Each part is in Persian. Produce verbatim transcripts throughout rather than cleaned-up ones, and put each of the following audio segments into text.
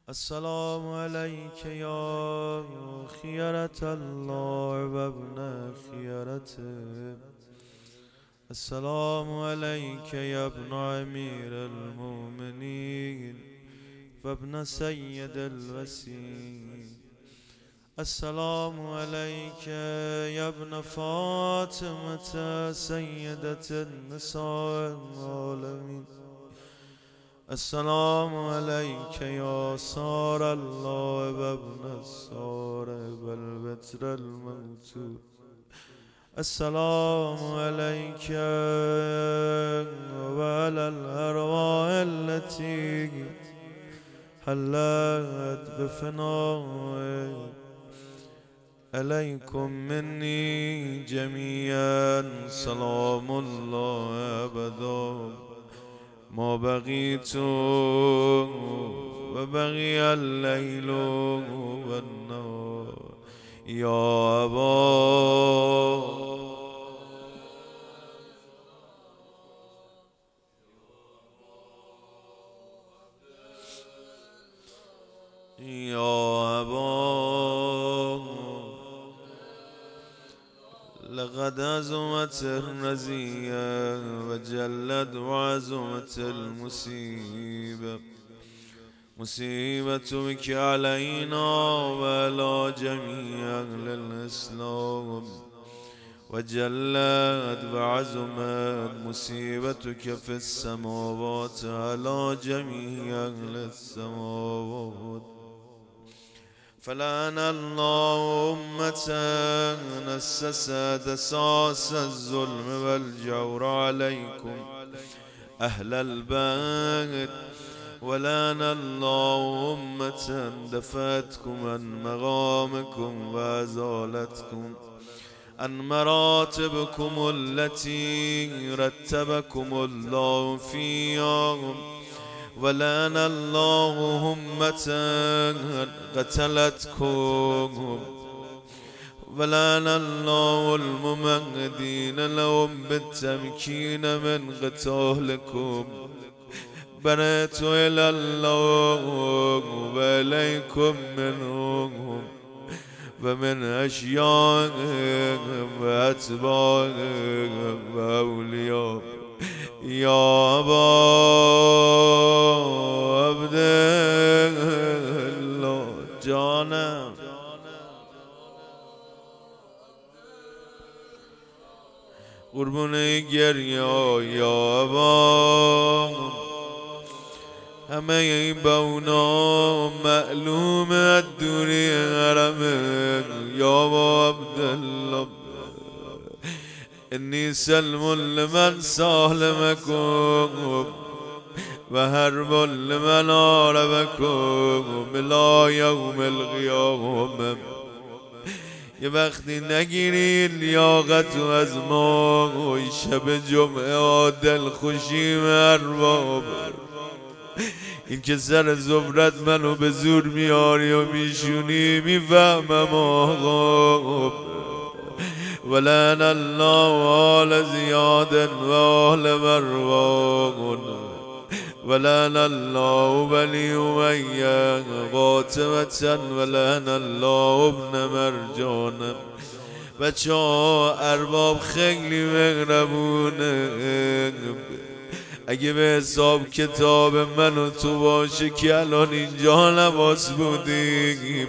السلام عليك يا خيرة الله وابن خيرته. السلام عليك يا ابن أمير المؤمنين وابن سيد الوسيم. السلام عليك يا ابن فاطمة سيدة النساء العالمين. السلام عليك يا صار الله وابن الصار والبتر الموتود. السلام عليك وعلى الأرواح التي حلت بفنائك. عليكم مني جميعا سلام الله أبدا ما بقيت وبقي الليل والنهار يا أبا يا أبا لقد عزمت الرزية وجلت وعزمت المصيبة. مصيبتك علينا وعلى جميع أهل الإسلام، وجلت وعزمت مصيبتك في السماوات على جميع أهل السماوات. فلعن الله أمة أسست أساس الظلم والجور عليكم أهل البيت، ولعن الله أمة دفعتكم عن مقامكم وأزالتكم عن مراتبكم التي رتبكم الله فيها. ولعن الله أمة قتلتكم، ولعن الله الممهدين لهم بالتمكين من قتالكم. برأت إلى الله وإليكم منهم ومن أشياءهم وأتباعهم وأولياء يا أبا عبد الله جانا. قربون گریا یا أبا همه این بونا معلوم الدوری حرمه یا أبا عبد الله. إني سلم لمن سالمكم وهرب لمن عاربكم إلى يوم القيامة. یه وقتی نگیری لیاقت و از ما شب جمعه دل خوشیم ارباب، این که سر زبرت منو به زور میاری و میشونی میفهمم آقا. ولعن الله آل زیاد و آل مروان، ولعن الله بني أمية قاطبة، ولعن الله ابن مرجان. بچه ها ارباب خیلی مهربونه. اگه به حساب کتاب من و تو باشه که الان اینجا نباس بودیم.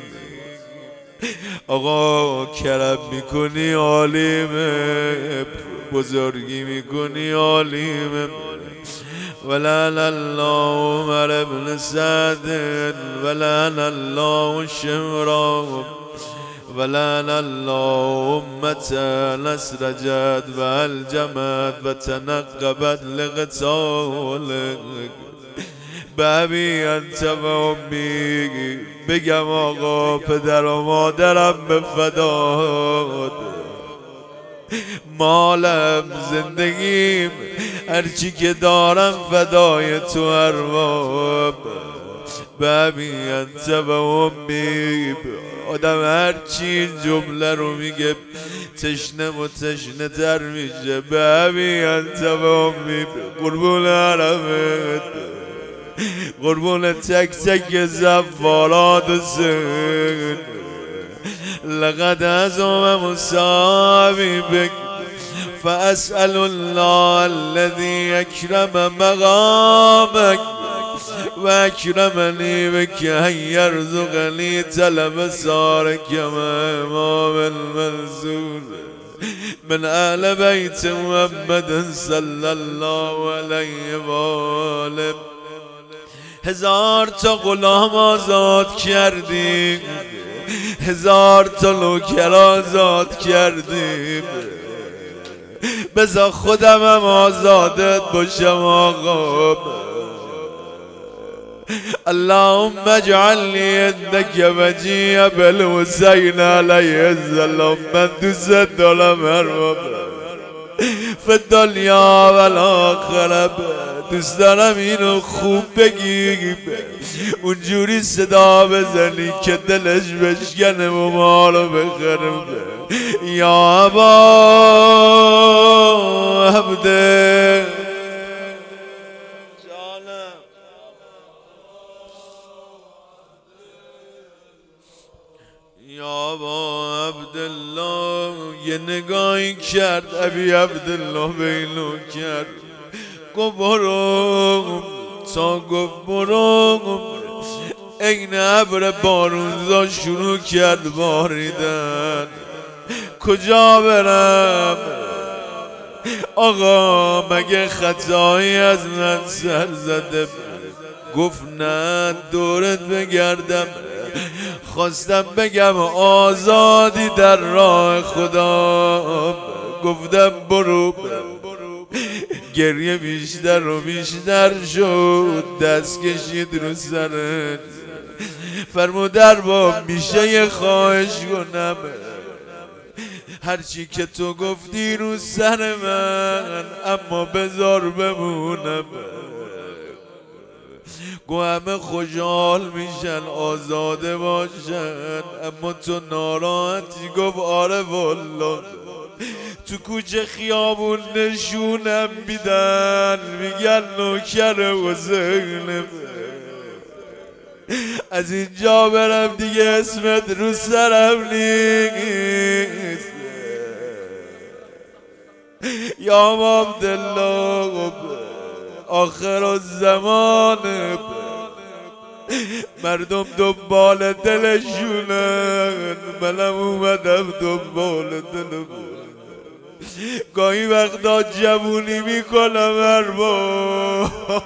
آقا کرم میکنی عالیمه، بزرگی میکنی عالیمه. ولعن الله عمر بن سعد، ولعن الله شمرا، ولعن الله أمة أسرجت والجمت وتنقبت لقتالك. بابی انت و امی بگم آقا پدر و مادرم به فداد، مالم زندگیم هرچی که دارم فدای تو ارباب. بابی انت و امی آدم هرچی این جمله رو میگه تشنه و تشنه تر میشه. بابی انت و امی قربون حرمت قربون تک تک زفارات حسین لقد عظم مصابي بك فأسأل الله الذي أكرم مقامك وأكرمني بك أن يرزقني طلب سارك يا إمام المنصور من آل بيت محمد صلى الله عليه وآله. هزار تا غلام آزاد کردیم، هزار تا نوکر آزاد کردیم، بذار خودم هم آزادت باشم آقا. اللهم اجعلنی عندك وجیه بالحسین علیه السلام. من دوست دارم هر فی الدنیا و الاخره، دوست دارم اینو خوب بگی، اونجوری صدا بزنی که دلش بشکنه و مالو بخرم. یا ابا عبده یا ابا عبدالله، یه نگاهی کرد ابی عبدالله بینو کرد، گفت برو. تا گفت برو عین ابر بارونزا شروع کرد باریدن. کجا برم آقا، مگه خطایی از من سر زده؟ گفت نه دورت بگردم، خواستم بگم آزادی در راه خدا. گفتم برو. گریه بیشتر و بیشتر شد، دست کشید رو سرت، فرمود ارباب میشه یه خواهش کنم؟ هرچی که تو گفتی رو سر من، اما بذار بمونم. گو همه خوشحال میشن آزاده باشن، اما تو ناراحتی. گفت آره والله. تو کوچه خیابون نشونم میدن، میگن نوکر حسین. از اینجا برم دیگه اسمت رو سرم نیست. یا عبدالله آخر الزمان، مردم دنبال دلشونن، منم اومدم دنبال دلم. گاهی وقتا جوونی میکنم ارباب،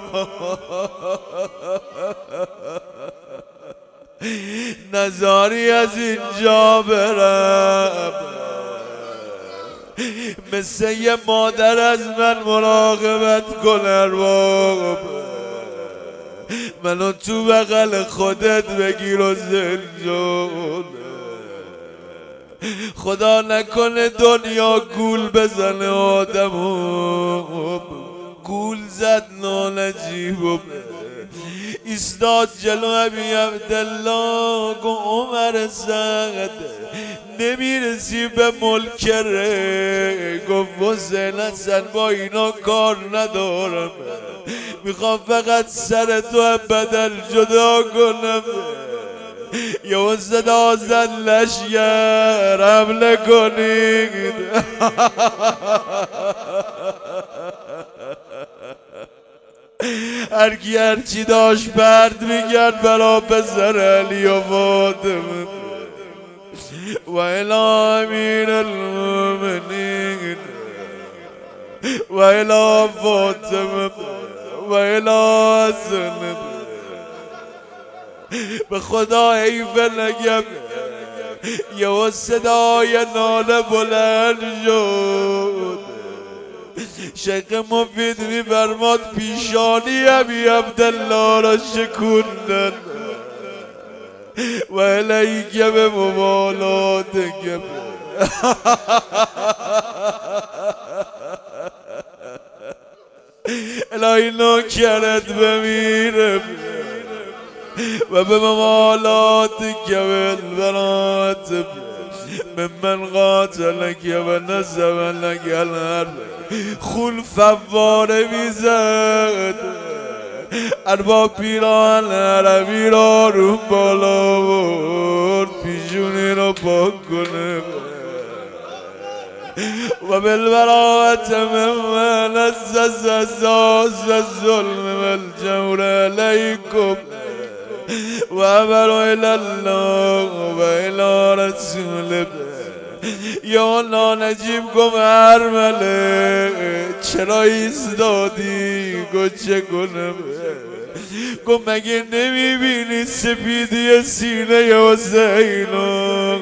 نزاری از اینجا برم، مثل یه مادر از من مراقبت کن ارباب. منو تو بغل خودت بگیر و زنجان. خدا نکنه دنیا گول بزنه آدمو. گول زد نالجیب ایستاد جلو ابی عبدالله. گو عمر سعد نمیرسی به ملکره. گفت حسین حسن با اینا کار ندارم، میخوام فقط سر تو بدل جدا کنم. یه صدا زد لشگر حمله کنید. هرکی هرچی داشت برد میگرد برا پسر علی و فاطمه. و الی امیر المؤمنین و الی فاطمه و الی حسن. به خدا حیف نگم، یه صدای ناله بلند شد. شیخ مفید میفرماد پیشانی ابی عبدالله را شکوندن. و الیک به مبالاتک. الهی نوکرت بمیرم و به ممالاتک بالبنات ممن قاتلک و نسب لک الارض. خون فواره میزد، ارباب پیران عربی را رو بالا برد پیشونی رو پاک کنه و بالبراءة ممن أسس أساس الظلم والجور عليكم وأمروا إلى الله وإلى رسوله یا نانجیب گم ارمله چرا ایستادی گو چه کنم گم مگه نمیبینی سپیدی سینه حسینو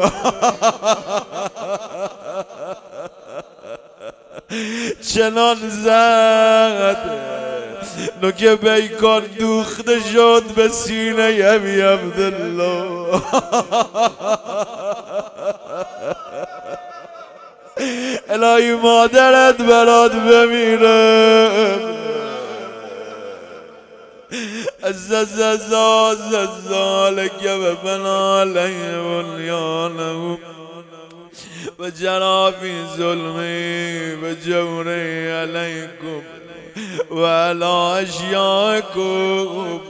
چنان زد نوک بیکان دوخته شد به سینه ابی عبدالله الهی مادرت برات بمیره از از از از از ذالک و بنا علیه بنیانه و جرا فی ظلمی و جوری علیکم و علی اشیائکم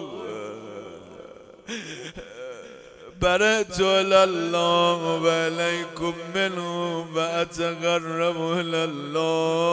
برأت الی الله و علیکم منه و اتقرب الی الله